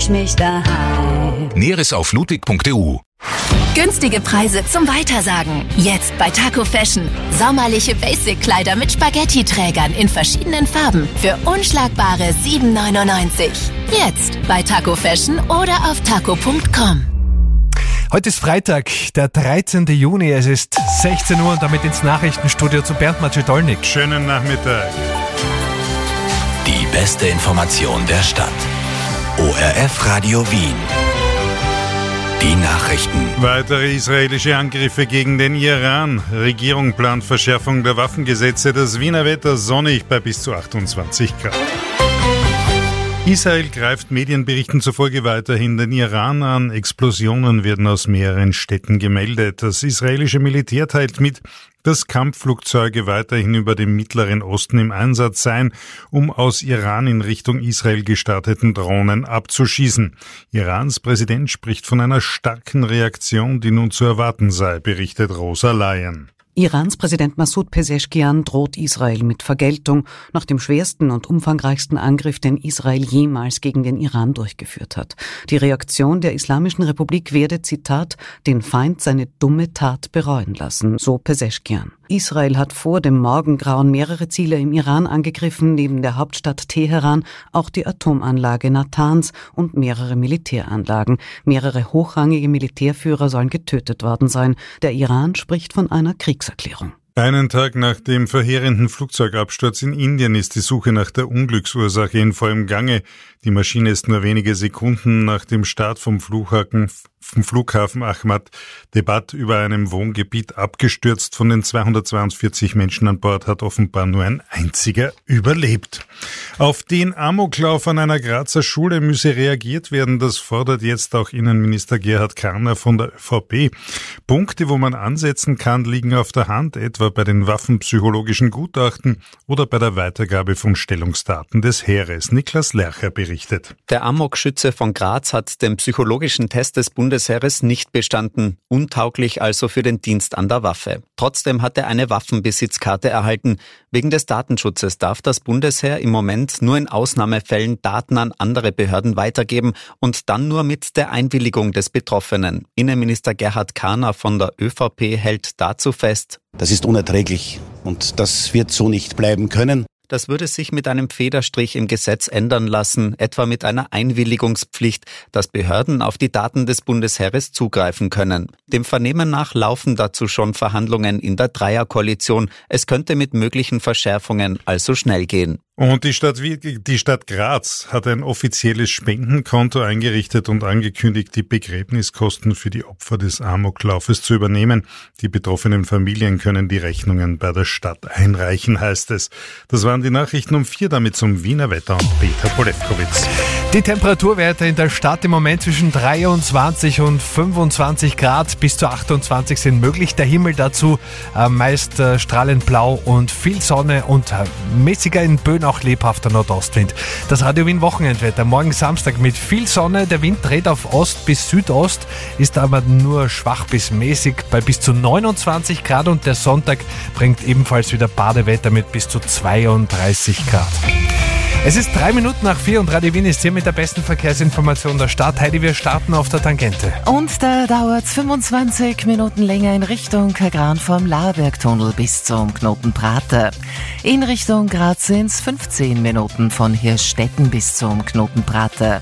mich daheim. Näheres auf ludwig.eu. Günstige Preise zum Weitersagen. Jetzt bei Taco Fashion. Sommerliche Basic-Kleider mit Spaghetti-Trägern in verschiedenen Farben für unschlagbare 7,99 €. Jetzt bei Taco Fashion oder auf taco.com. Heute ist Freitag, der 13. Juni. Es ist 16 Uhr und damit ins Nachrichtenstudio zu Bernd Macedolnik. Schönen Nachmittag. Die beste Information der Stadt. ORF Radio Wien. Die Nachrichten. Weitere israelische Angriffe gegen den Iran. Regierung plant Verschärfung der Waffengesetze. Das Wiener Wetter sonnig bei bis zu 28 Grad. Israel greift Medienberichten zufolge weiterhin den Iran an. Explosionen werden aus mehreren Städten gemeldet. Das israelische Militär teilt mit, dass Kampfflugzeuge weiterhin über dem Mittleren Osten im Einsatz seien, um aus Iran in Richtung Israel gestarteten Drohnen abzuschießen. Irans Präsident spricht von einer starken Reaktion, die nun zu erwarten sei, berichtet Rosa Laien. Irans Präsident Massoud Pezeshkian droht Israel mit Vergeltung nach dem schwersten und umfangreichsten Angriff, den Israel jemals gegen den Iran durchgeführt hat. Die Reaktion der Islamischen Republik werde, Zitat, den Feind seine dumme Tat bereuen lassen, so Pezeshkian. Israel hat vor dem Morgengrauen mehrere Ziele im Iran angegriffen, neben der Hauptstadt Teheran auch die Atomanlage Natanz und mehrere Militäranlagen. Mehrere hochrangige Militärführer sollen getötet worden sein. Der Iran spricht von einer Kriegserklärung. Einen Tag nach dem verheerenden Flugzeugabsturz in Indien ist die Suche nach der Unglücksursache in vollem Gange. Die Maschine ist nur wenige Sekunden nach dem Start vom Flughafen Ahmedabad über einem Wohngebiet abgestürzt. Von den 242 Menschen an Bord hat offenbar nur ein einziger überlebt. Auf den Amoklauf an einer Grazer Schule müsse reagiert werden. Das fordert jetzt auch Innenminister Gerhard Karner von der ÖVP. Punkte, wo man ansetzen kann, liegen auf der Hand, etwa bei den waffenpsychologischen Gutachten oder bei der Weitergabe von Stellungsdaten des Heeres. Niklas Lercher berichtet. Der Amokschütze von Graz hat den psychologischen Test des Bundesheeres nicht bestanden, untauglich also für den Dienst an der Waffe. Trotzdem hat er eine Waffenbesitzkarte erhalten. Wegen des Datenschutzes darf das Bundesheer im Moment nur in Ausnahmefällen Daten an andere Behörden weitergeben und dann nur mit der Einwilligung des Betroffenen. Innenminister Gerhard Karner von der ÖVP hält dazu fest: Das ist unerträglich und das wird so nicht bleiben können. Das würde sich mit einem Federstrich im Gesetz ändern lassen, etwa mit einer Einwilligungspflicht, dass Behörden auf die Daten des Bundesheeres zugreifen können. Dem Vernehmen nach laufen dazu schon Verhandlungen in der Dreierkoalition. Es könnte mit möglichen Verschärfungen also schnell gehen. Und die Stadt Graz hat ein offizielles Spendenkonto eingerichtet und angekündigt, die Begräbniskosten für die Opfer des Amoklaufes zu übernehmen. Die betroffenen Familien können die Rechnungen bei der Stadt einreichen, heißt es. Das waren die Nachrichten um 4, damit zum Wiener Wetter und Peter Polewkowitz. Die Temperaturwerte in der Stadt im Moment zwischen 23 und 25 Grad bis zu 28 sind möglich. Der Himmel dazu meist strahlend blau und viel Sonne und mäßiger in Böen auch lebhafter Nordostwind. Das Radio Wien Wochenendwetter. Morgen Samstag mit viel Sonne. Der Wind dreht auf Ost bis Südost, ist aber nur schwach bis mäßig bei bis zu 29 Grad und der Sonntag bringt ebenfalls wieder Badewetter mit bis zu 32 Grad. Es ist 3 Minuten nach 4 und Radio Wien ist hier mit der besten Verkehrsinformation der Stadt. Heidi, wir starten auf der Tangente. Und da dauert es 25 Minuten länger in Richtung Kagran vom Lauerbergtunnel bis zum Knoten Prater. In Richtung Graz sind es 15 Minuten von Hirschstetten bis zum Knoten Prater.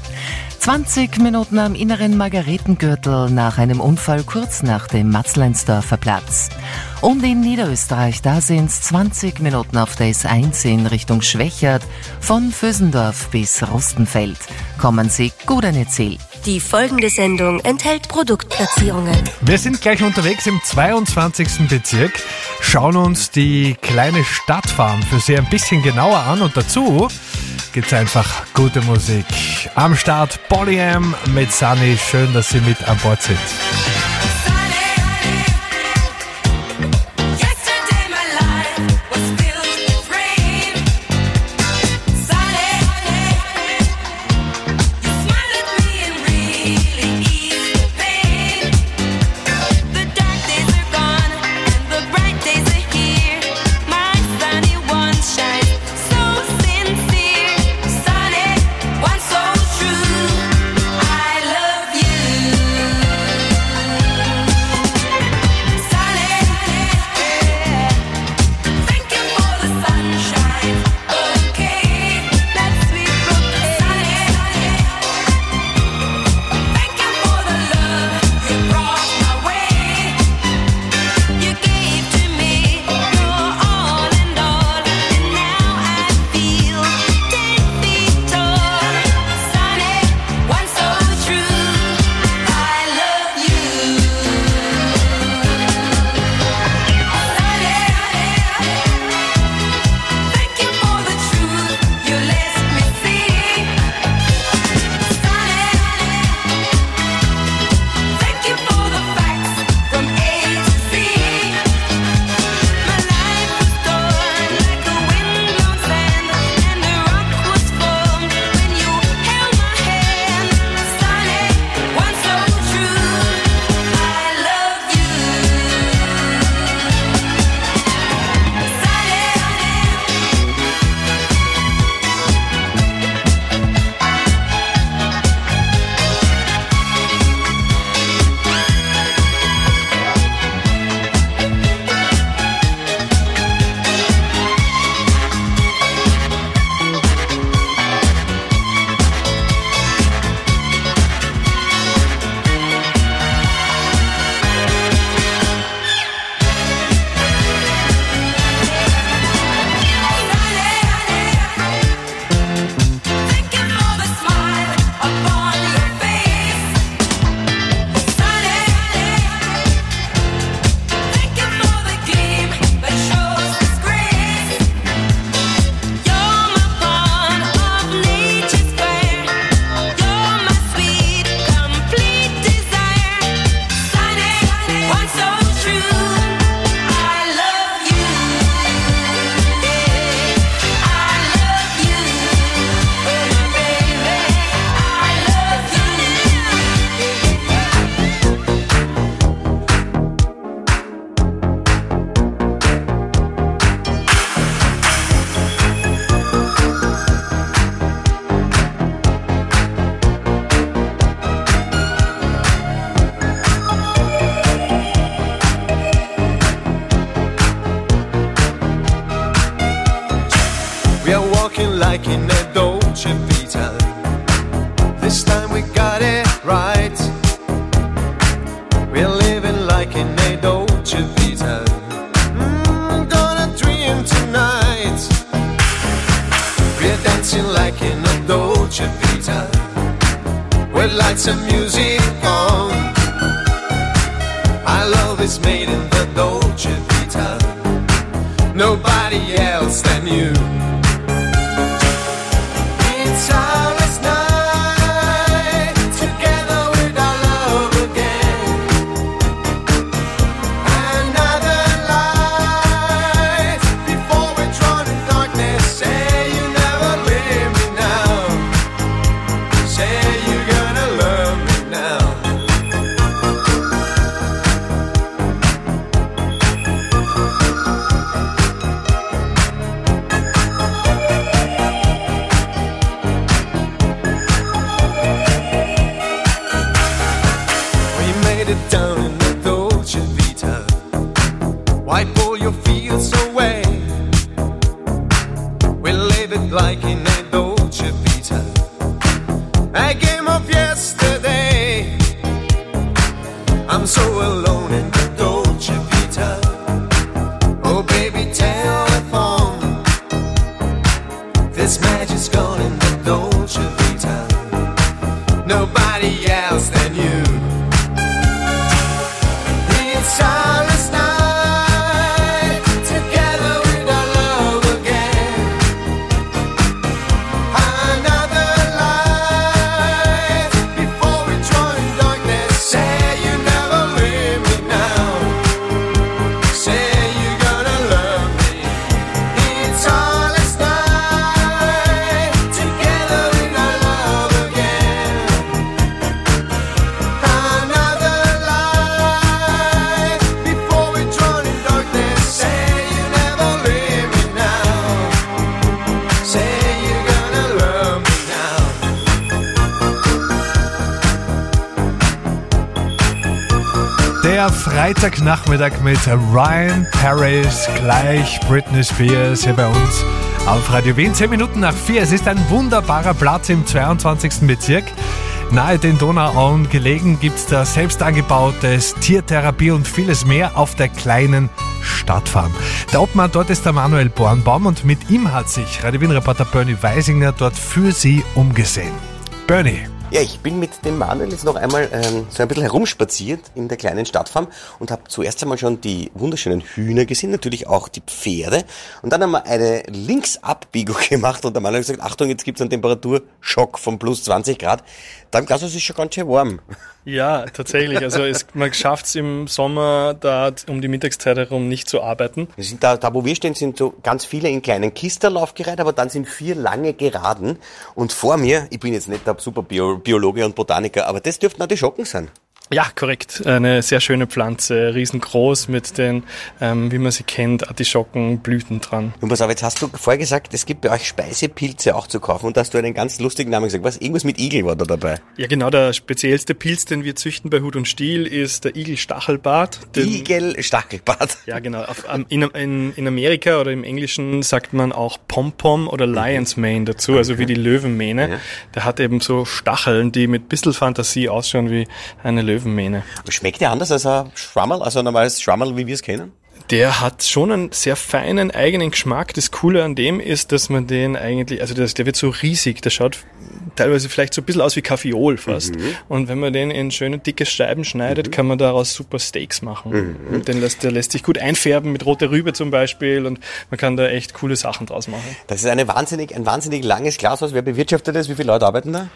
20 Minuten am inneren Margaretengürtel nach einem Unfall kurz nach dem Matzleinsdorfer Platz. Und in Niederösterreich, da sind es 20 Minuten auf der S1 in Richtung Schwächert, von Vösendorf bis Rustenfeld. Kommen Sie gut an Ihr Ziel. Die folgende Sendung enthält Produktplatzierungen. Wir sind gleich unterwegs im 22. Bezirk, schauen uns die kleine Stadtfarm für Sie ein bisschen genauer an und dazu gibt's einfach gute Musik. Am Start Polyam mit Sunny. Schön, dass Sie mit an Bord sind. like in a Dolce Vita. This time we got it right. We're living like in a Dolce Vita. Gonna dream tonight. We're dancing like in a Dolce Vita. With lights and music on. Our love is made in the Dolce Vita. Nobody else than you. It's our last night together with our love again. Another light before we drown in darkness. Say you never leave me now. Say you're gonna love me now. Down in the Dolce Vita. Wipe all your fears away. We live it like in a Dolce Vita. A game of yesterday. I'm so alone in the Dolce Vita. Oh baby, telephone. This magic's gone in the Dolce Vita. Nobody else than you. It's our last night together with our love again. Another light before we drown in darkness. Say you never leave me now. Say you're gonna love me. It's our last night together with our love again. Another light before we drown in darkness. Say you never leave me now. Say you're gonna love me now. Der Freitagnachmittag mit Ryan Paris, gleich Britney Spears hier bei uns auf Radio Wien. 10 Minuten nach 4. Es ist ein wunderbarer Platz im 22. Bezirk. Nahe den Donauauen gelegen gibt es da selbst angebautes Tiertherapie und vieles mehr auf der kleinen Stadtfarm. Der Obmann dort ist der Manuel Bornbaum und mit ihm hat sich Radio Wien-Reporter Bernie Weisinger dort für Sie umgesehen. Bernie. Ja, ich bin mit dem Manuel jetzt noch einmal so ein bisschen herumspaziert in der kleinen Stadtfarm und habe zuerst einmal schon die wunderschönen Hühner gesehen, natürlich auch die Pferde. Und dann haben wir eine Linksabbiegung gemacht und der Manuel hat gesagt, Achtung, jetzt gibt's einen Temperaturschock von plus 20 Grad. Da im Glas ist es schon ganz schön warm. Ja, tatsächlich. Also man schafft es im Sommer da um die Mittagszeit herum nicht zu arbeiten. Wir sind da wo wir stehen, sind so ganz viele in kleinen Kisten aufgereiht, aber dann sind 4 lange Geraden. Und vor mir, ich bin jetzt nicht der super Biologe und Botaniker, aber das dürften Artischocken sein. Ja, korrekt. Eine sehr schöne Pflanze, riesengroß mit den, wie man sie kennt, Artischockenblüten dran. Und pass auf, jetzt hast du vorher gesagt, es gibt bei euch Speisepilze auch zu kaufen und da hast du einen ganz lustigen Namen gesagt. Was? Irgendwas mit Igel war da dabei? Ja, genau. Der speziellste Pilz, den wir züchten bei Hut und Stiel, ist der Igelstachelbart. Igelstachelbart? Ja, genau. In Amerika oder im Englischen sagt man auch Pompom oder Lion's Mane dazu, also wie die Löwenmähne. Ja. Der hat eben so Stacheln, die mit ein bisschen Fantasie ausschauen wie eine Löwenmähne. Schmeckt der anders als ein Schwammerl, also ein normales Schwammerl, wie wir es kennen? Der hat schon einen sehr feinen eigenen Geschmack. Das Coole an dem ist, dass man den eigentlich, also der wird so riesig, der schaut teilweise vielleicht so ein bisschen aus wie Kaffeeol fast. Und wenn man den in schöne dicke Scheiben schneidet, kann man daraus super Steaks machen. Und der lässt sich gut einfärben mit roter Rübe zum Beispiel und man kann da echt coole Sachen draus machen. Das ist ein wahnsinnig langes Glashaus. Wer bewirtschaftet das? Wie viele Leute arbeiten da?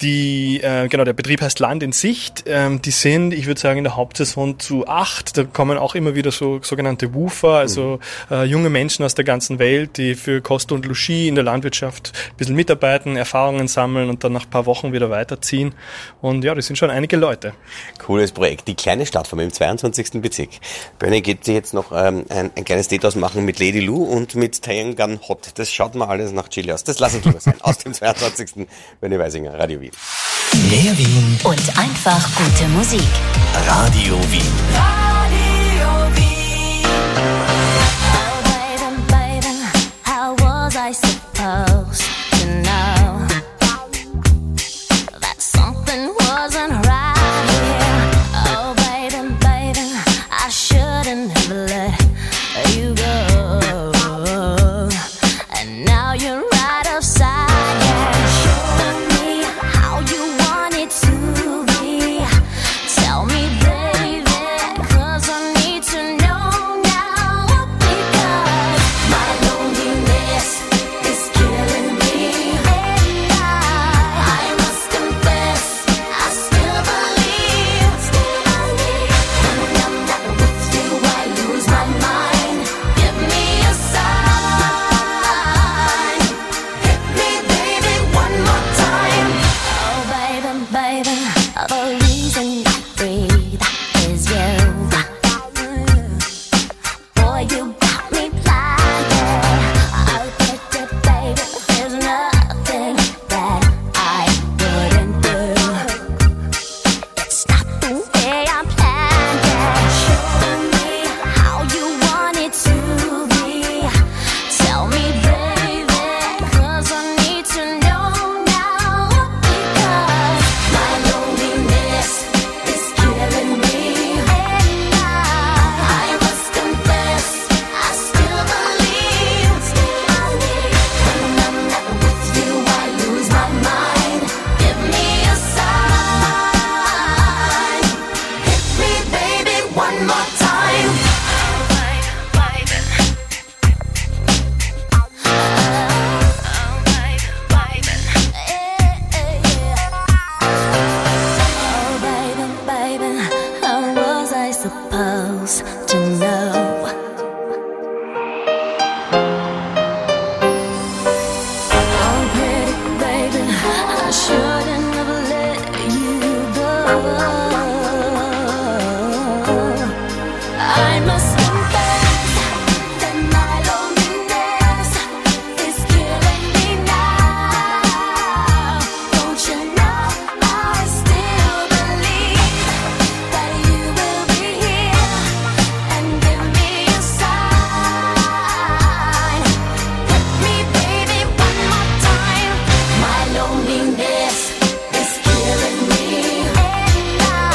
Der Betrieb heißt Land in Sicht. Die sind, ich würde sagen, in der Hauptsaison zu 8. Da kommen auch immer wieder so sogenannte Woofer, also junge Menschen aus der ganzen Welt, die für Kost und Logis in der Landwirtschaft ein bisschen mitarbeiten, Erfahrungen sammeln und dann nach ein paar Wochen wieder weiterziehen. Und ja, das sind schon einige Leute. Cooles Projekt. Die kleine Stadtfarm im 22. Bezirk. Bernie geht sich jetzt noch ein kleines Date ausmachen mit Lady Lou und mit Tayangan Hot. Das schaut mal alles nach Chili aus. Das lassen wir lieber sein. Aus dem 22. Bernie Weisinger, Radio Wien. Mehr Wien Und einfach gute Musik. Radio Wien. Radio Wien. Oh baby, baby, how was I supposed baby, the reason I breathe is you. Boy, you got me blinded. I'll get it, baby. There's nothing that I wouldn't do. It's not the way I planned it. Show me how you want it to be. Tell me, baby, 'cause I need to know now. Because my loneliness is killing me, and I must confess, I still believe when I'm not with you, I lose my mind. Give me a sign. Hit me, baby, one more time. Oh, baby, baby, how was I supposed to know? Oh, pretty baby, I shouldn't have let you go. I must confess that my loneliness is killing me now. Don't you know I still believe that you will be here and give me a sign. Hit me, baby, one more time. My loneliness is killing me, and I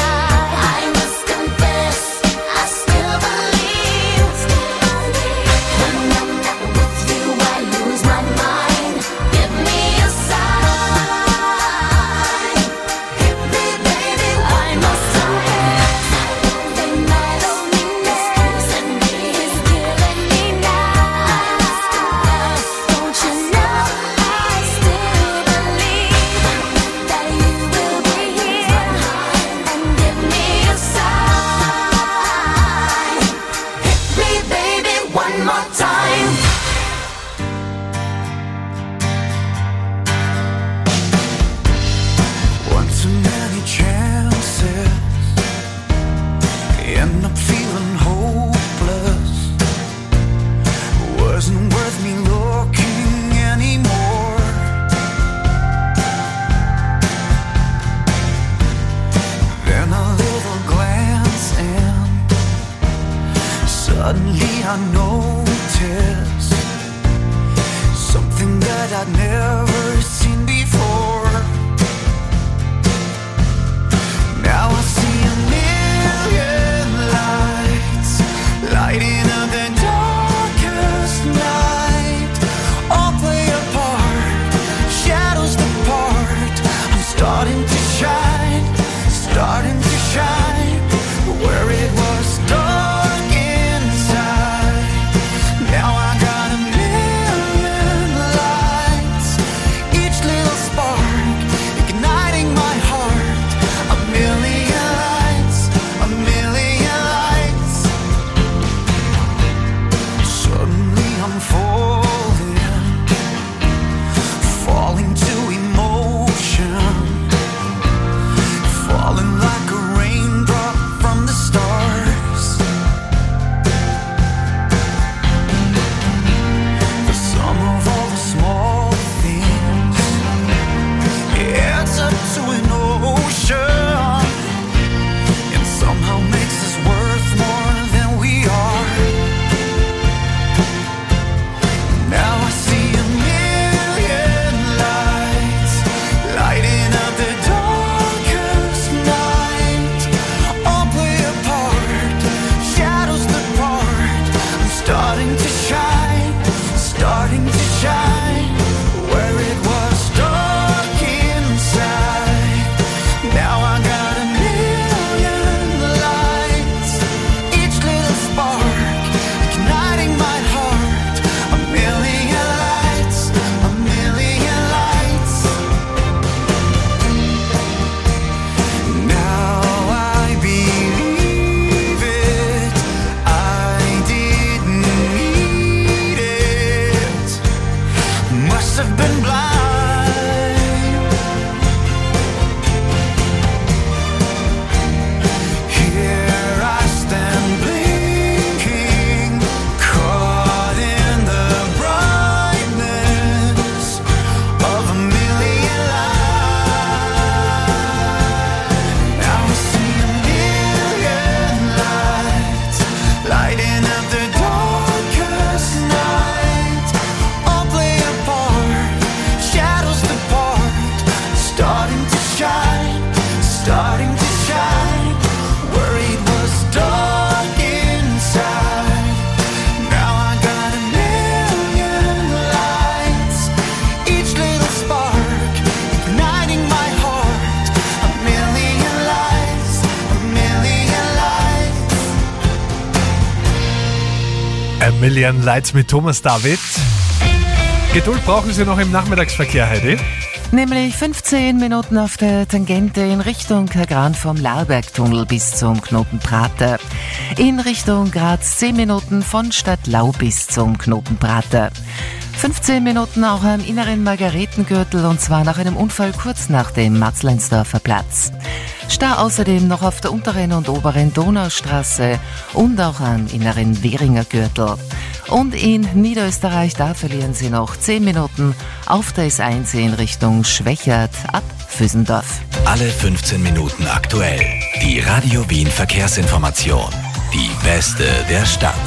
Million Lights mit Thomas David. Geduld brauchen Sie noch im Nachmittagsverkehr, Heidi? Nämlich 15 Minuten auf der Tangente in Richtung Kagran vom Labergtunnel bis zum Knoten Prater. In Richtung Graz 10 Minuten von Stadtlau bis zum Knoten Prater. 15 Minuten auch am inneren Margaretengürtel und zwar nach einem Unfall kurz nach dem Matzleinsdorfer Platz. Stau außerdem noch auf der unteren und oberen Donaustraße und auch am inneren Währinger Gürtel. Und in Niederösterreich, da verlieren Sie noch 10 Minuten auf der S1 in Richtung Schwächert ab Vösendorf. Alle 15 Minuten aktuell. Die Radio Wien Verkehrsinformation. Die beste der Stadt.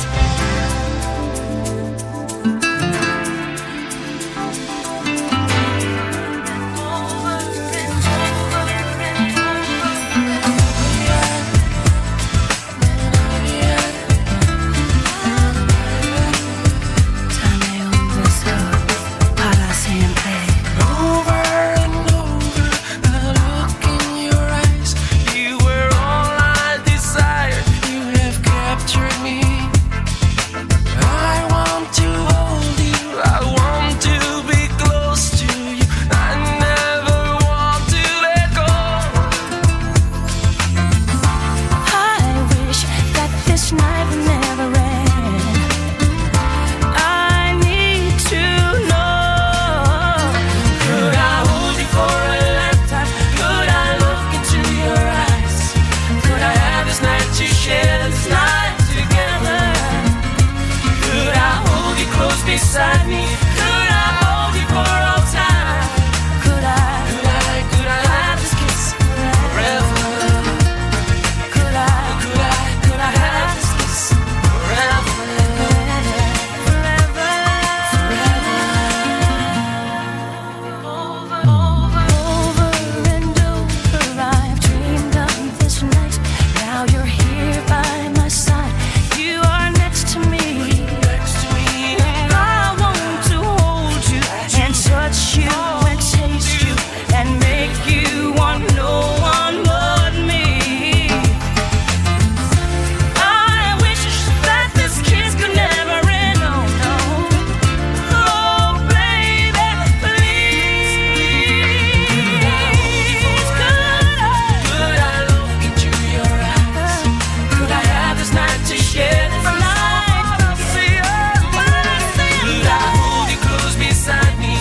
Beside me, could I hold you for all time? Could I have this kiss forever? Could I have this kiss forever? Forever, over and over, I've dreamed of this night. Now you're here by my side. You are next to me. Touch you and taste you and make you want no one but me. I wish that this kiss could never end. Oh no, oh baby, please. Could I look into your eyes? Could I have this night to share this night? Could I hold you close beside me?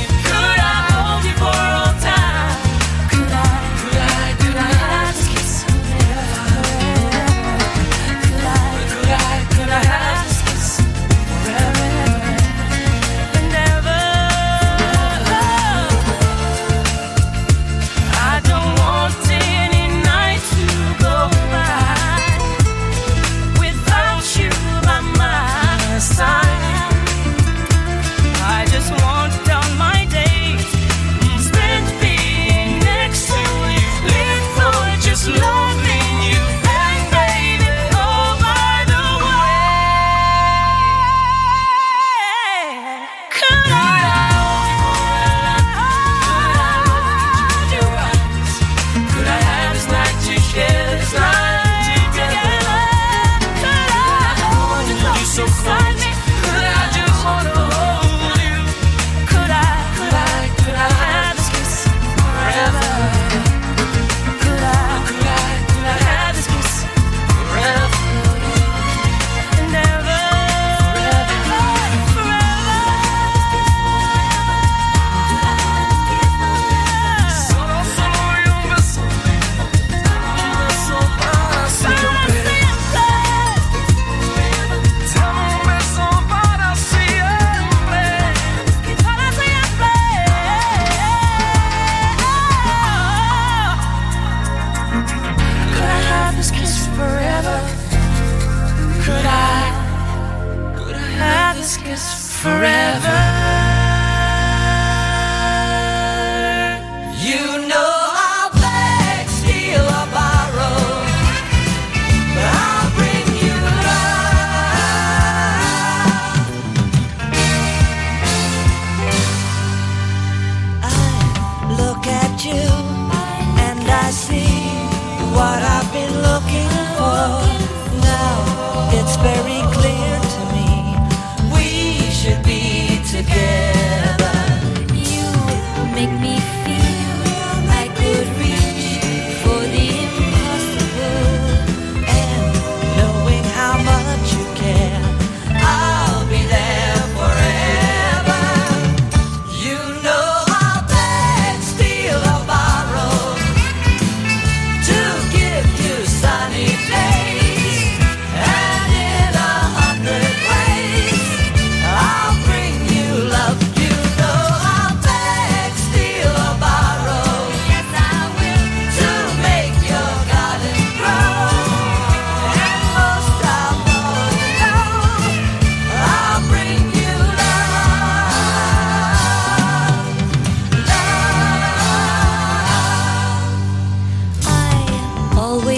It's very clear to me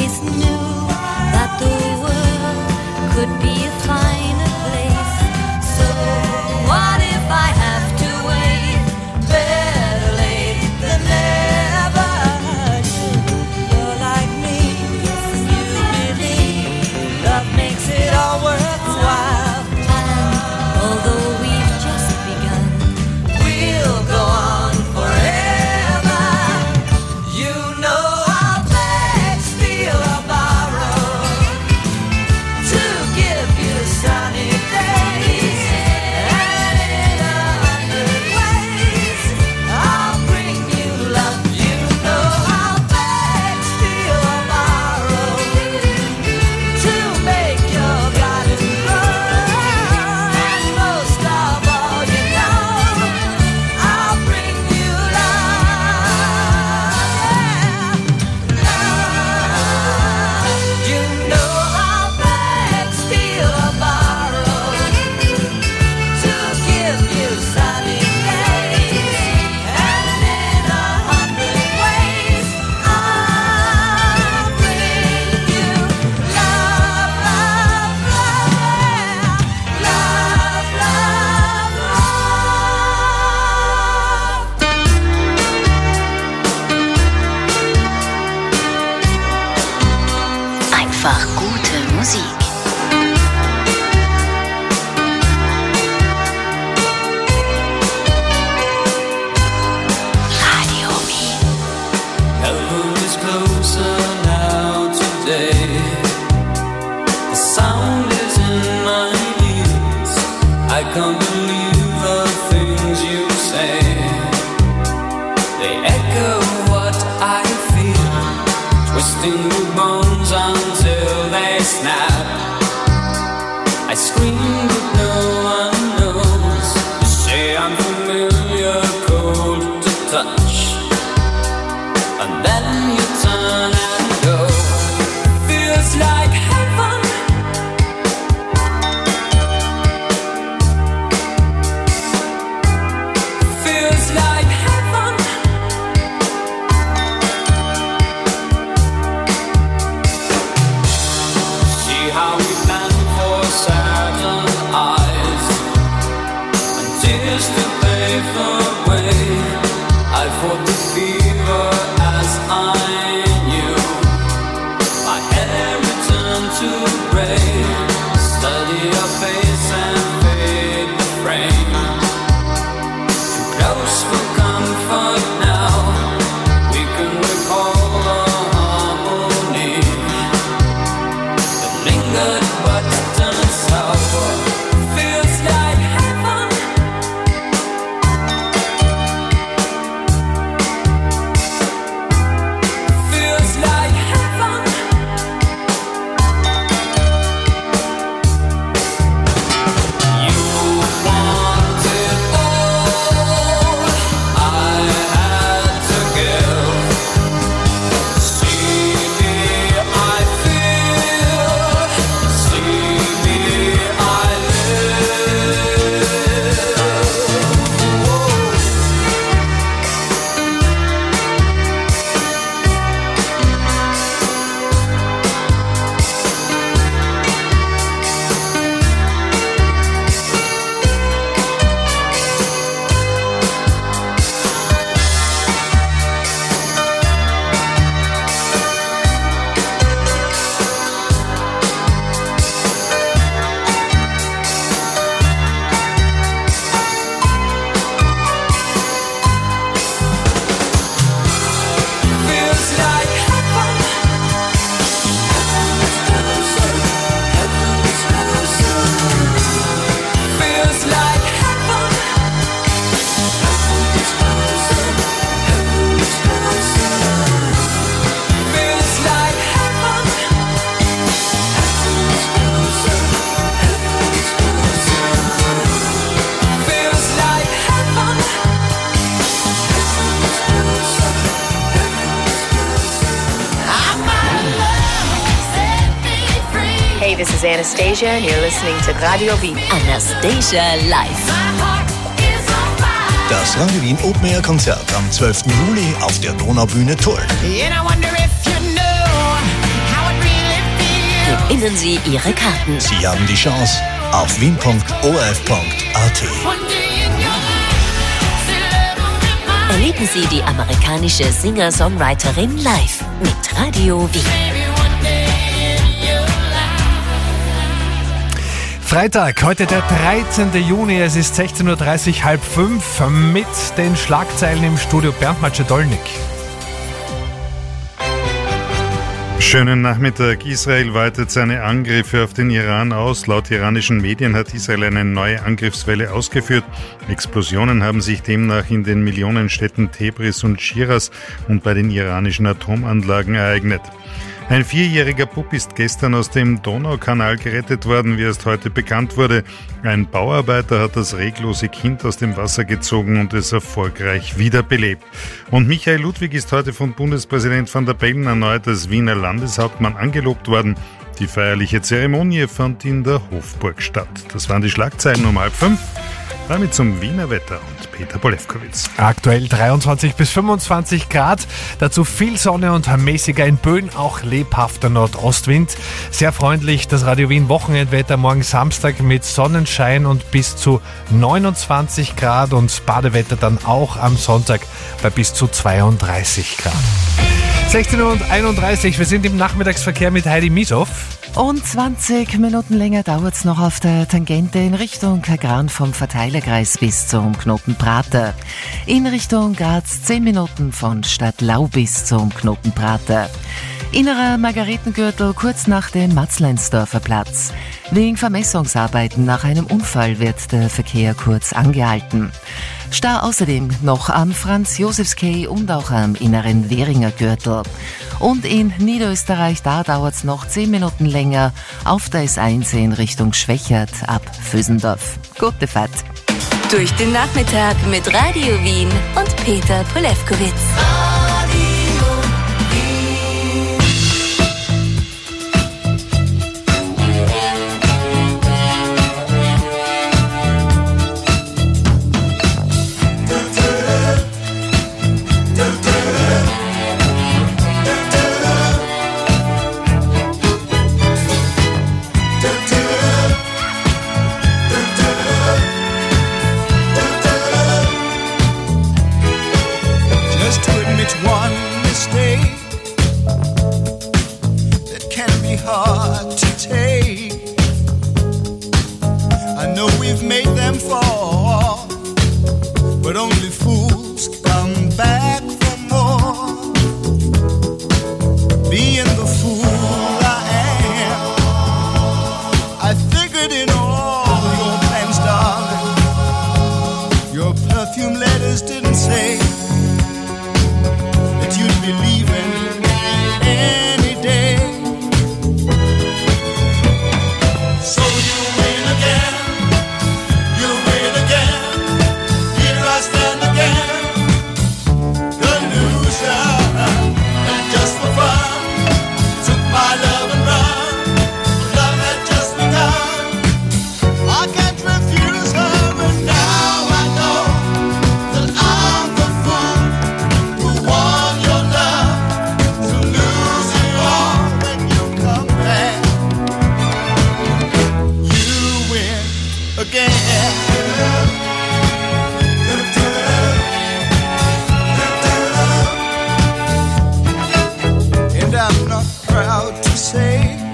always knew that the world could be a finer place. So what if I have to wait? Better late than never. You're like me, and you believe love makes it all worthwhile. And although we've just begun, we'll go on forever. You know I'll beg, steal or borrow to give you sunny days. And in 100 ways I'll bring you love. You know I'll beg, steal or borrow to make your garden grow. And most of all, you know I'll bring you love. You know I'll beg, steal or borrow to give you sunny days. And in 100 ways I'll bring you love, love, love, love, love. Einfach gute Musik. Radio Wien. Heaven is closer now today. The sound is in my ears. I can't believe the things you say. They echo what I feel, twisting the bones until they snap. I scream but no one knows. You say I'm familiar, cold to touch. And then you turn and go. Feels like heaven. Feels like heaven. See how we plan for Saturn eyes and tears to pave the way. I fought the fever as I knew. My hair returned to gray. Study your face and fade the frame. Too close for comfort now. We can recall the harmony that lingered but turned sour. Feels like heaven. Feels like heaven. You want it all. I had to give. See me, I feel. See me, I live. Feels like heaven. Feels like heaven. Feels like heaven. Feels like heaven. Hey, this is Anastasia and you're listening to Radio Wien. Anastasia live. Das Radio Wien Open Air Konzert am 12. Juli auf der Donaubühne Tulln. And I wonder if you know how gewinnen Sie Ihre Karten. Sie haben die Chance auf wien.orf.at. Erleben Sie die amerikanische Singer-Songwriterin live mit Radio Wien. Freitag, heute der 13. Juni, es ist 16.30 Uhr, 4:30 mit den Schlagzeilen im Studio Bernd Macedolnik. Schönen Nachmittag. Israel weitet seine Angriffe auf den Iran aus. Laut iranischen Medien hat Israel eine neue Angriffswelle ausgeführt. Explosionen haben sich demnach in den Millionenstädten Tebris und Schiras und bei den iranischen Atomanlagen ereignet. Ein 4-jähriger Bub ist gestern aus dem Donaukanal gerettet worden, wie erst heute bekannt wurde. Ein Bauarbeiter hat das reglose Kind aus dem Wasser gezogen und es erfolgreich wiederbelebt. Und Michael Ludwig ist heute von Bundespräsident van der Bellen erneut als Wiener Landeshauptmann angelobt worden. Die feierliche Zeremonie fand in der Hofburg statt. Das waren die Schlagzeilen um 4:30. Damit zum Wiener Wetter und Peter Polewkowitz. Aktuell 23 bis 25 Grad, dazu viel Sonne und mäßiger in Böen, auch lebhafter Nordostwind. Sehr freundlich das Radio Wien Wochenendwetter morgen Samstag mit Sonnenschein und bis zu 29 Grad und Badewetter dann auch am Sonntag bei bis zu 32 Grad. 16:31 Uhr, wir sind im Nachmittagsverkehr mit Heidi Mieshoff. Und 20 Minuten länger dauert es noch auf der Tangente in Richtung Kagran vom Verteilerkreis bis zum Knoten Prater. In Richtung Graz 10 Minuten von Stadtlau bis zum Knoten Prater. Innerer Margaretengürtel kurz nach dem Matzleinsdorfer Platz. Wegen Vermessungsarbeiten nach einem Unfall wird der Verkehr kurz angehalten. Stau außerdem noch am Franz-Josefs-Quai und auch am inneren Währinger Gürtel. Und in Niederösterreich, da dauert es noch 10 Minuten länger auf der S1 in Richtung Schwächert ab Vösendorf. Gute Fahrt. Durch den Nachmittag mit Radio Wien und Peter Polewkowitz. Just to admit one mistake that can be hard to take. I know we've made them fall, but only fools come back for more. Being the fool I am, I figured in all your plans, darling. Your perfume letters didn't say that you'd be leaving any day. So you win again, here I stand again, the loser, and just for fun, took my love and run, love had just begun, I can't refuse her, and now I know that I'm the fool who won your love, to lose it all when you come back. You win again. And I'm not proud to say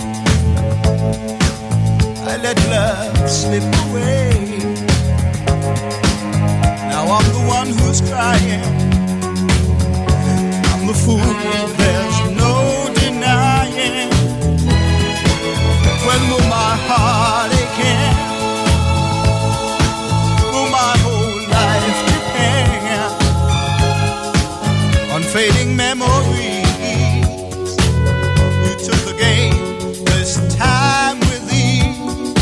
I let love slip away. Now I'm the one who's crying, I'm the fool, there's no denying. When will my heart again? Will my whole life depend on fading memories? You took the game this time with ease.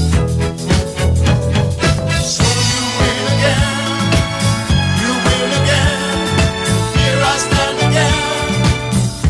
So you win again, here I stand again,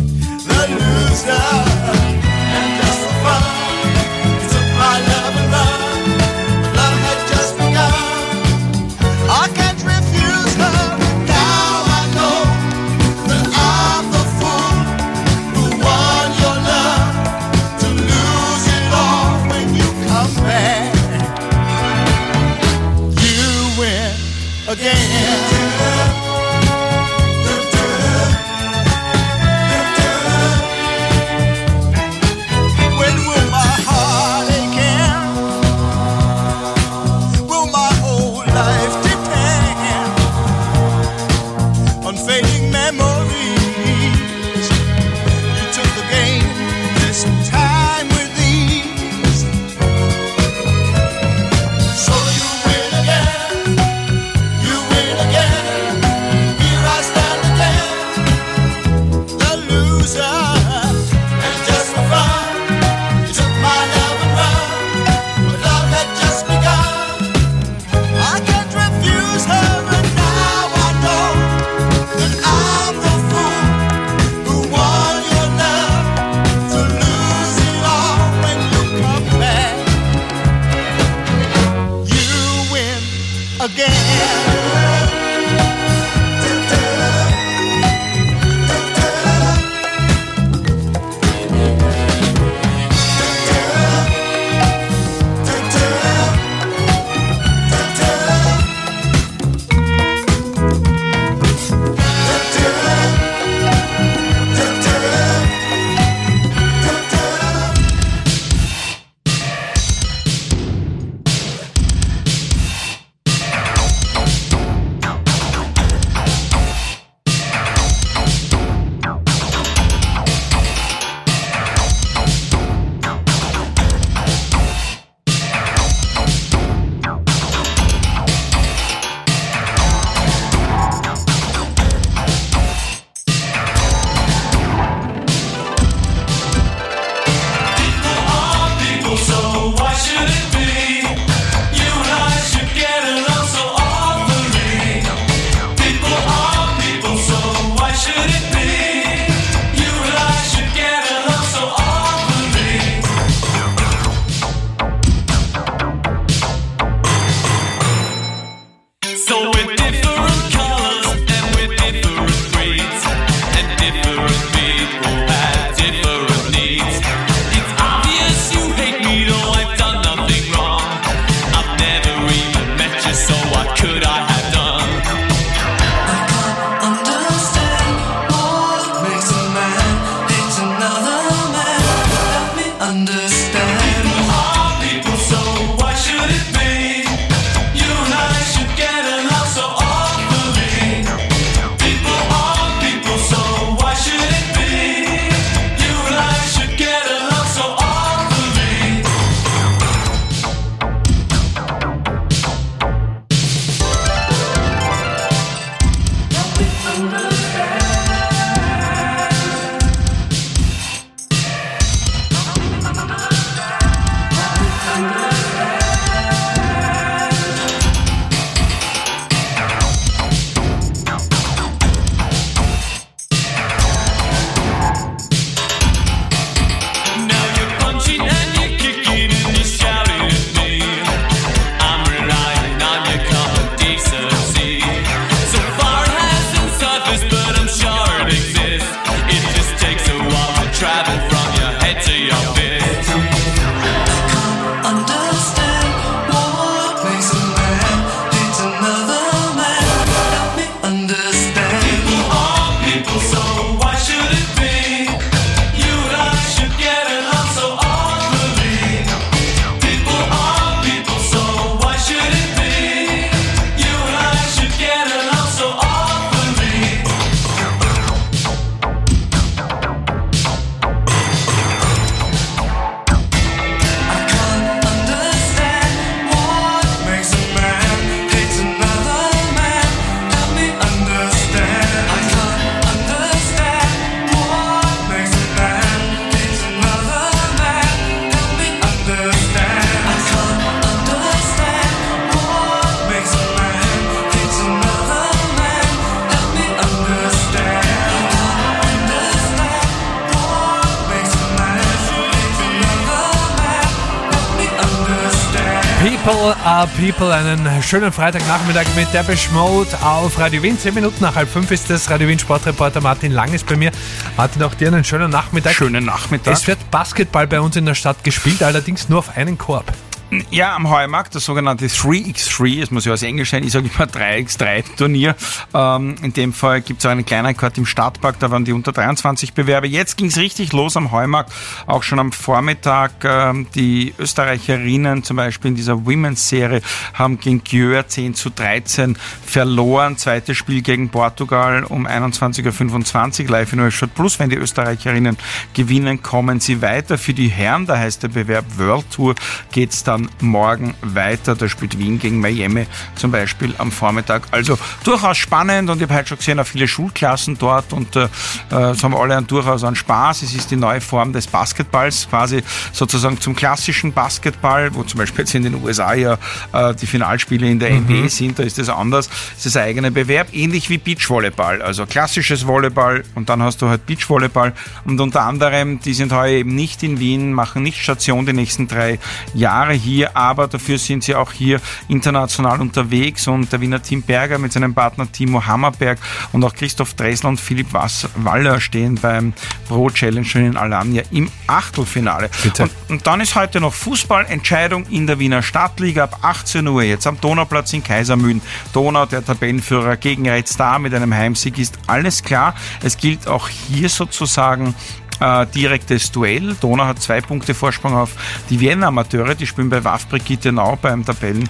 People are People, einen schönen Freitagnachmittag mit Depeche Mode auf Radio Wien. 10 Minuten nach 4:30 ist das. Radio Wien Sportreporter Martin Lang ist bei mir. Martin, auch dir einen schönen Nachmittag. Schönen Nachmittag. Es wird Basketball bei uns in der Stadt gespielt, allerdings nur auf einen Korb. Ja, am Heumarkt, das sogenannte 3x3, es muss ja aus Englisch sein, ich sage immer 3x3-Turnier. In dem Fall gibt es auch einen kleinen Rekord im Stadtpark, da waren die unter 23 Bewerber. Jetzt ging es richtig los am Heumarkt, auch schon am Vormittag. Die Österreicherinnen, zum Beispiel in dieser Women's-Serie, haben gegen Gjör 10:13 verloren. Zweites Spiel gegen Portugal um 21:25 Uhr, live in Österreich Plus. Wenn die Österreicherinnen gewinnen, kommen sie weiter. Für die Herren, da heißt der Bewerb World Tour, geht es dann morgen weiter. Da spielt Wien gegen Miami zum Beispiel am Vormittag. Also durchaus spannend, und ich habe heute schon gesehen, auch viele Schulklassen dort, und es haben alle durchaus einen Spaß. Es ist die neue Form des Basketballs, quasi sozusagen zum klassischen Basketball, wo zum Beispiel jetzt in den USA ja die Finalspiele in der NBA sind, da ist das anders. Es ist ein eigener Bewerb, ähnlich wie Beachvolleyball, also klassisches Volleyball, und dann hast du halt Beachvolleyball, und unter anderem, die sind heuer eben nicht in Wien, machen nicht Station die nächsten 3 Jahre hier, aber dafür sind sie auch hier international unterwegs, und der Wiener Tim Berger mit seinem Partner Timo Hammerberg und auch Christoph Dressler und Philipp Waller stehen beim Pro Challenger in Alanya im Achtelfinale. Und dann ist heute noch Fußballentscheidung in der Wiener Stadtliga ab 18 Uhr, jetzt am Donauplatz in Kaisermühlen. Donau, der Tabellenführer, gegen Red Star mit einem Heimsieg, ist alles klar. Es gilt auch hier sozusagen direktes Duell. Donau hat 2 Punkte Vorsprung auf die Wiener Amateure, die spielen bei WAF Brigittenau beim Tabellen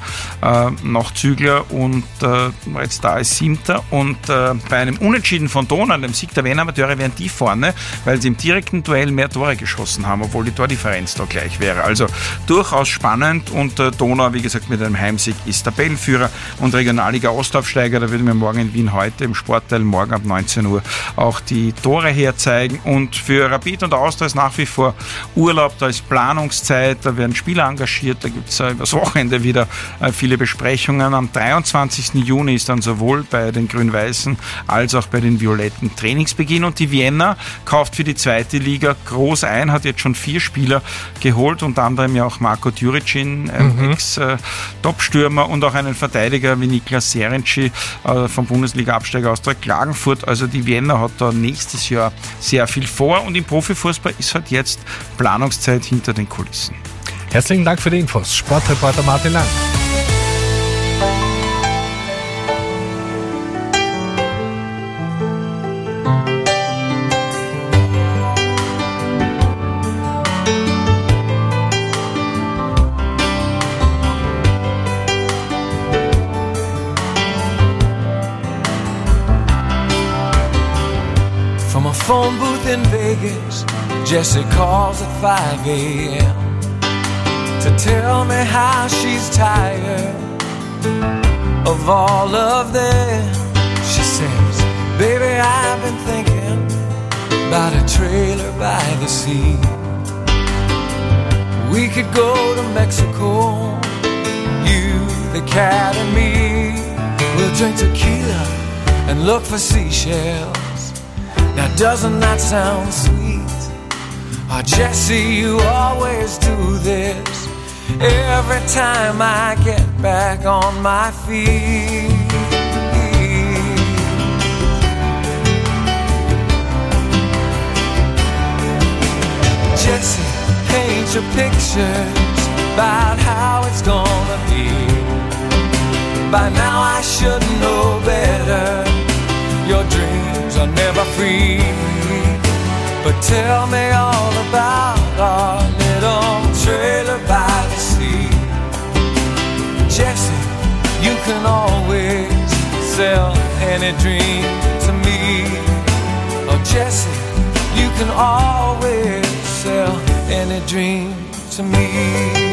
Nachzügler, und Red Star ist 7. Und bei einem Unentschieden von Donau, dem Sieg der Wiener Amateure, wären die vorne, weil sie im direkten Duell mehr Tore geschossen haben, obwohl die Tordifferenz da gleich wäre. Also durchaus spannend, und Donau, wie gesagt, mit einem Heimsieg ist Tabellenführer und Regionalliga Ostaufsteiger. Da würden wir morgen in Wien heute im Sportteil morgen ab 19 Uhr auch die Tore herzeigen. Und für Rapid und Austria ist nach wie vor Urlaub, da ist Planungszeit, da werden Spieler engagiert, da gibt es übers Wochenende wieder viele Besprechungen. Am 23. Juni ist dann sowohl bei den Grün-Weißen als auch bei den Violetten Trainingsbeginn, und die Vienna kauft für die zweite Liga groß ein, hat jetzt schon 4 Spieler geholt, unter anderem ja auch Marko Djuricin, Ex-Topstürmer, und auch einen Verteidiger wie Niklas Serenci vom Bundesliga-Absteiger Austria Klagenfurt. Also die Vienna hat da nächstes Jahr sehr viel vor, und im Profifußball ist halt jetzt Planungszeit hinter den Kulissen. Herzlichen Dank für die Infos, Sportreporter Martin Lang. From a phone booth in Vegas, Jessie calls at 5 a.m. to tell me how she's tired of all of them. She says, baby, I've been thinking about a trailer by the sea. We could go to Mexico, you, the cat and me. We'll drink tequila and look for seashells. Now doesn't that sound sweet? Oh, Jessie, you always do this every time I get back on my feet. Jessie, paint your pictures about how it's gonna be. By now I should know better. Your dreams are never free. But tell me all about our little trailer by the sea. Jessie, you can always sell any dream to me. Oh Jessie, you can always sell any dream to me.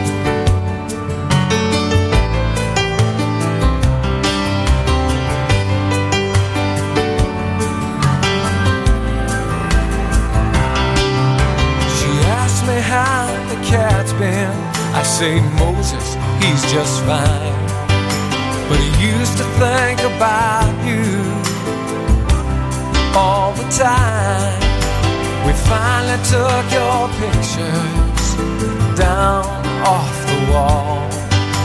How the cat's been, I say Moses, he's just fine. But he used to think about you all the time. We finally took your pictures down off the wall.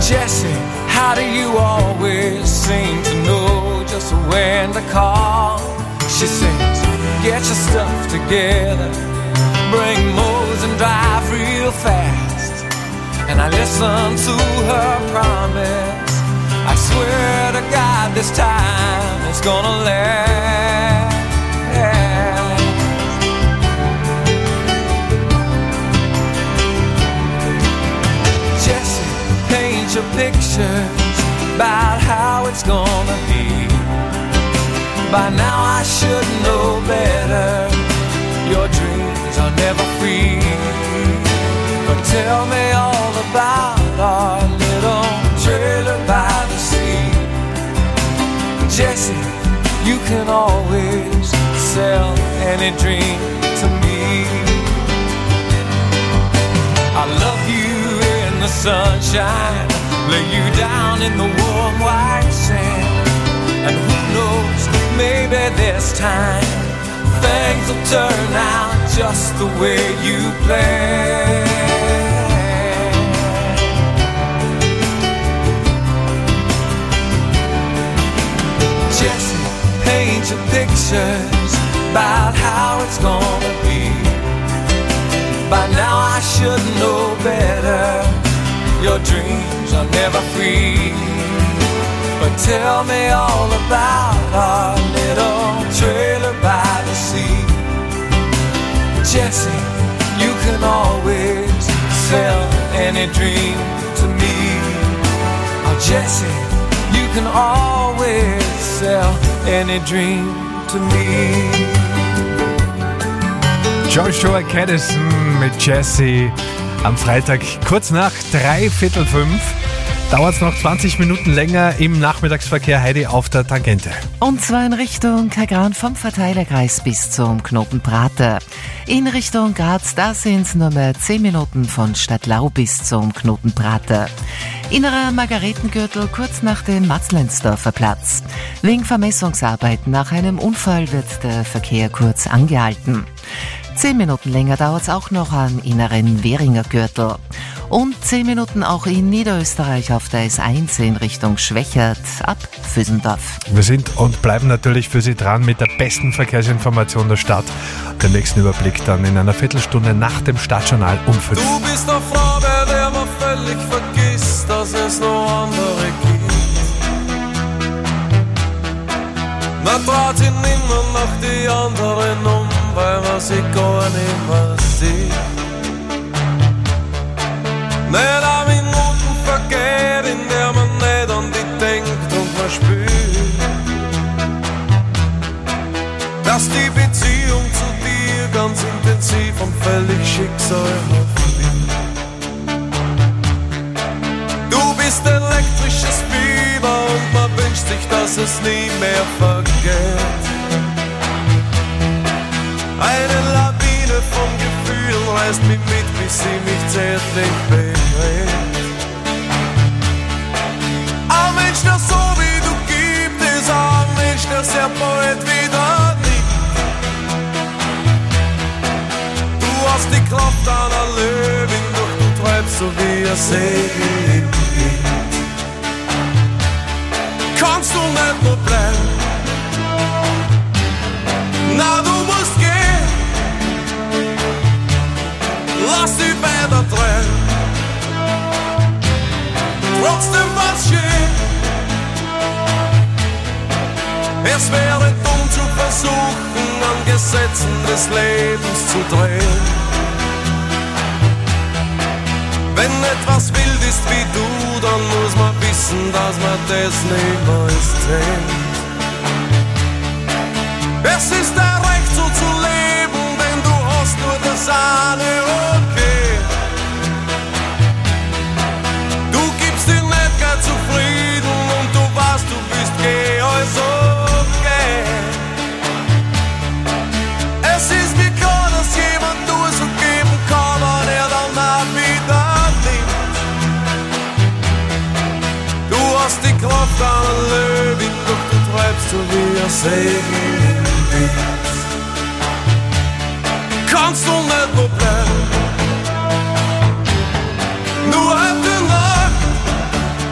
Jessie, how do you always seem to know just when to call? She says, get your stuff together, bring Mose and drive real fast. And I listen to her promise, I swear to God this time it's gonna last. Jessie, paint your pictures about how it's gonna be. By now I should know better, your dreams are never free. But tell me all about our little trailer by the sea. Jessie, you can always sell any dream to me. I love you in the sunshine, lay you down in the warm white sand. And who knows, maybe this time things will turn out just the way you planned. Jessie, paint your pictures about how it's gonna be. By now I should know better, your dreams are never free. But tell me all about our little trailer by the sea. Jessie, you can always sell any dream to me. Oh, Jessie, you can always sell any dream to me. Joshua Caddison mit Jessie am Freitag kurz nach 3:45. Dauert es noch 20 Minuten länger im Nachmittagsverkehr, Heidi, auf der Tangente. Und zwar in Richtung Kagran vom Verteilerkreis bis zum Knoten Prater. In Richtung Graz, da sind es nur mehr 10 Minuten von Stadtlau bis zum Knoten Prater. Innerer Margaretengürtel kurz nach dem Matzleinsdorfer Platz. Wegen Vermessungsarbeiten nach einem Unfall wird der Verkehr kurz angehalten. 10 Minuten länger dauert es auch noch am inneren Währinger Gürtel. Und 10 Minuten auch in Niederösterreich auf der S1 in Richtung Schwächert ab Vösendorf. Wir sind und bleiben natürlich für Sie dran mit der besten Verkehrsinformation der Stadt. Den nächsten Überblick dann in einer Viertelstunde nach dem Stadtjournal um 5. Du bist der Frau, bei der man völlig vergisst, dass es noch andere gibt. Man traut sich nimmer nach die anderen um, weil man sich gar nicht mehr sieht. Nicht eine Minuten vergeht, in der man nicht an die denkt und man spürt, dass die Beziehung zu dir ganz intensiv und völlig schicksalhaft wird. Du bist elektrisches Fieber und man wünscht sich, dass es nie mehr vergeht. Eine Lawine von Gefühlen reißt mich mit, bis sie mich zärtlich bewegt. Ein Mensch, der so wie du gibt, ist ein Mensch, der sehr bald wieder nimmt. Du hast die Kraft einer Löwin, doch du treibst so wie ein Segel im Wind. Kannst du nicht nur bleiben? Na, du musst gehen. Lass die Bänder drehen. Trotzdem war's schön. Es wäre dumm zu versuchen, an Gesetzen des Lebens zu drehen. Wenn etwas wild ist wie du, dann muss man wissen, dass man das niemals zählt. Es ist dein Recht so zu leben, denn du hast nur das eine okay. Du gibst dir nicht gar zufrieden und du weißt, du bist geh, also okay. Es ist mir klar, dass jemand nur so geben kann, wenn er dann auch wieder nimmt. Du hast die Kraft einer Löwin, doch du treibst so wie ein Segel. Kannst du nicht nur bleiben? Nur heute Nacht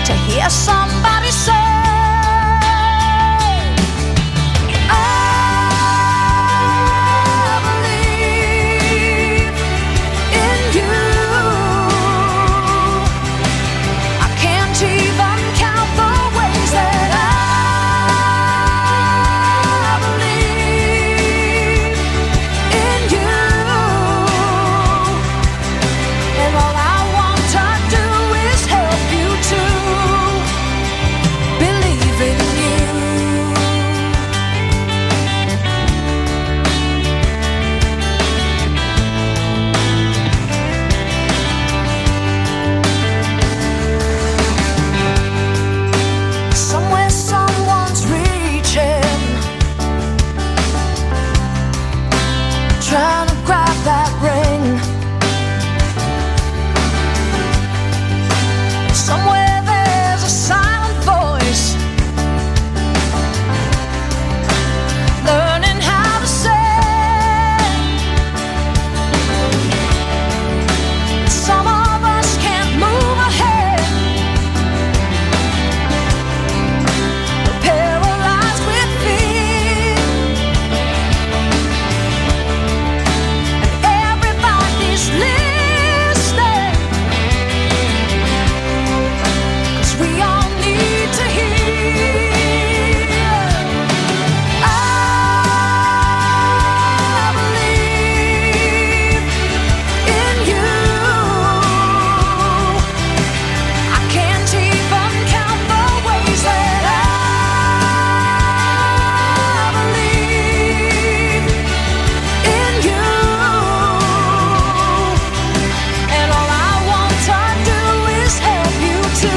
to hear somebody say, I believe in you. I can't even count the ways that I believe in you. And all I want to do is help you to believe in you. Somewhere someone's reaching, trying to grab that ring. Somewhere there's a silent voice, learning how to sing. Some of us can't move ahead, we're paralyzed with fear. And everybody's listening, 'cause we all need to hear. I believe in you. I can't even count the ways that I believe in you. And all I want to do is help you to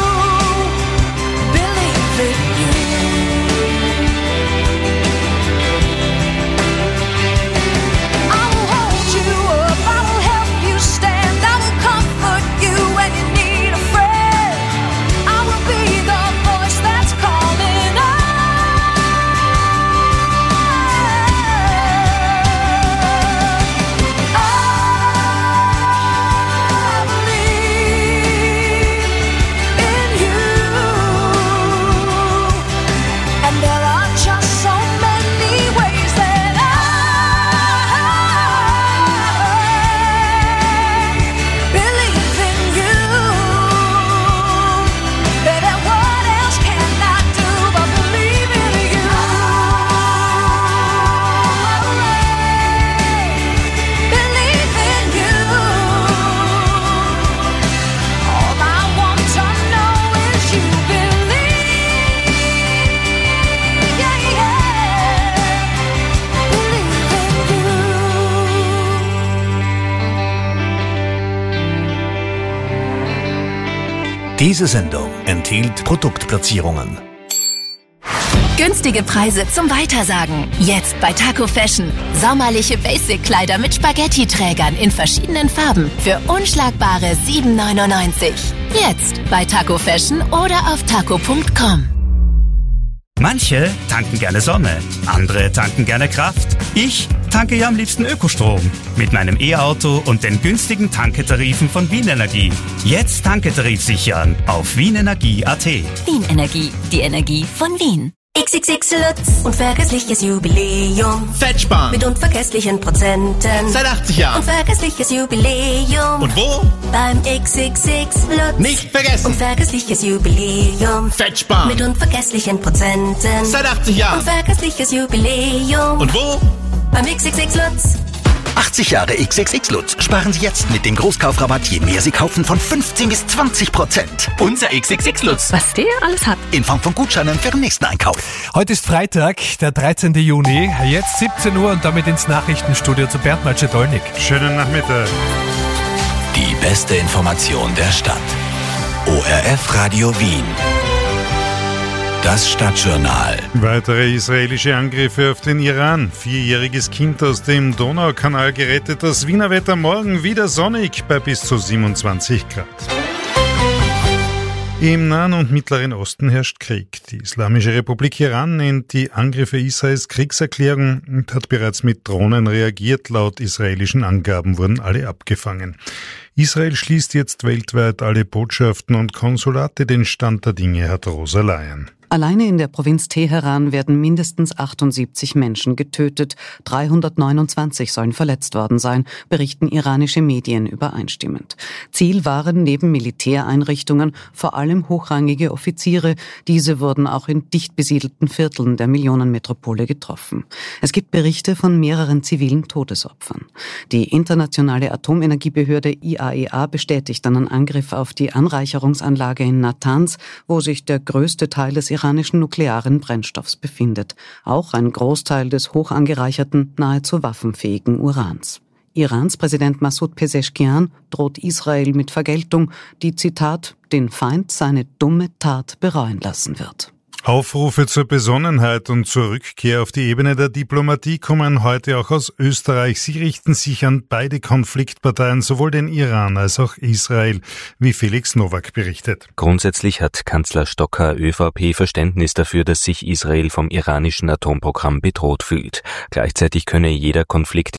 believe in you. I will hold you up, I will help you stand, I will comfort you when you need a friend. I will be the voice that's calling out. I believe in you. And there are just so many ways that I believe in you. Baby, what else can I do but believe in you? Believe in you. All I want to know is you believe. Yeah, yeah. Believe in you. Diese Sendung enthielt Produktplatzierungen. Günstige Preise zum Weitersagen. Jetzt bei Taco Fashion. Sommerliche Basic-Kleider mit Spaghetti-Trägern in verschiedenen Farben für unschlagbare 7,99. Jetzt bei Taco Fashion oder auf taco.com. Manche tanken gerne Sonne, andere tanken gerne Kraft. Ich tanke ja am liebsten Ökostrom mit meinem E-Auto und den günstigen Tanketarifen von Wien Energie. Jetzt Tanketarif sichern auf wienenergie.at. Wien Energie, die Energie von Wien. XXX Lutz, unvergessliches Jubiläum. Fettsparen Mit unvergesslichen Prozenten. seit 80 Jahren. Unvergessliches Jubiläum. Und wo? Beim XXX Lutz. Nicht vergessen. Unvergessliches Jubiläum. Fettsparen Mit unvergesslichen Prozenten. seit 80 Jahren. Unvergessliches Jubiläum. Und wo? Beim XXX Lutz. 80 Jahre XXX Lutz. Sparen Sie jetzt mit dem Großkaufrabatt, je mehr Sie kaufen, von 15 bis 20%. Unser XXX Lutz. Was der alles hat. In Form von Gutscheinen für den nächsten Einkauf. Heute ist Freitag, der 13. Juni, jetzt 17 Uhr und damit ins Nachrichtenstudio zu Bert Malczedolnik. Schönen Nachmittag. Die beste Information der Stadt. ORF Radio Wien. Das Stadtjournal. Weitere israelische Angriffe auf den Iran. 4-jähriges Kind aus dem Donaukanal gerettet. Das Wiener Wetter morgen wieder sonnig bei bis zu 27 Grad. Im Nahen und Mittleren Osten herrscht Krieg. Die Islamische Republik Iran nennt die Angriffe Israels Kriegserklärung und hat bereits mit Drohnen reagiert. Laut israelischen Angaben wurden alle abgefangen. Israel schließt jetzt weltweit alle Botschaften und Konsulate. Den Stand der Dinge hat Rosa Laien. Alleine in der Provinz Teheran werden mindestens 78 Menschen getötet, 329 sollen verletzt worden sein, berichten iranische Medien übereinstimmend. Ziel waren neben Militäreinrichtungen vor allem hochrangige Offiziere. Diese wurden auch in dicht besiedelten Vierteln der Millionenmetropole getroffen. Es gibt Berichte von mehreren zivilen Todesopfern. Die internationale Atomenergiebehörde IAEA bestätigt einen Angriff auf die Anreicherungsanlage in Natanz, wo sich der größte Teil des iranischen nuklearen Brennstoffs befindet. Auch ein Großteil des hoch angereicherten, nahezu waffenfähigen Urans. Irans Präsident Massoud Pezeshkian droht Israel mit Vergeltung, die, Zitat, den Feind seine dumme Tat bereuen lassen wird. Aufrufe zur Besonnenheit und zur Rückkehr auf die Ebene der Diplomatie kommen heute auch aus Österreich. Sie richten sich an beide Konfliktparteien, sowohl den Iran als auch Israel, wie Felix Nowak berichtet. Grundsätzlich hat Kanzler Stocker ÖVP Verständnis dafür, dass sich Israel vom iranischen Atomprogramm bedroht fühlt. Gleichzeitig könne jeder Konflikt